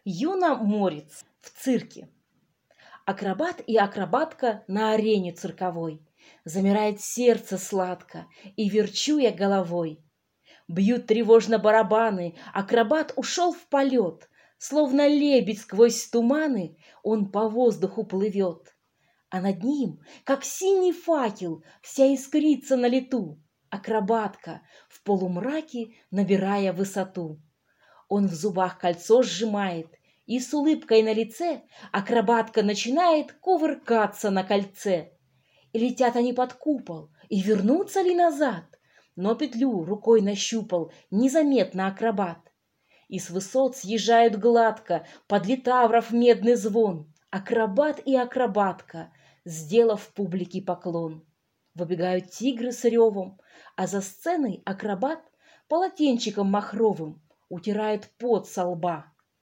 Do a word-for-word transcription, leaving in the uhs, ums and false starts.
Юна Морец в цирке. Акробат и акробатка на арене цирковой. Замирает сердце сладко, и верчу я головой. Бьют тревожно барабаны, акробат ушел в полет. Словно лебедь сквозь туманы, он по воздуху плывет. А над ним, как синий факел, вся искрится на лету. Акробатка, в полумраке набирая высоту. Он в зубах кольцо сжимает, и с улыбкой на лице акробатка начинает кувыркаться на кольце. И летят они под купол, и вернутся ли назад? Но петлю рукой нащупал незаметно акробат. И с высот съезжают гладко под литавров медный звон. Акробат и акробатка, сделав публике поклон. Выбегают тигры с ревом, а за сценой акробат полотенчиком махровым утирает пот со лба.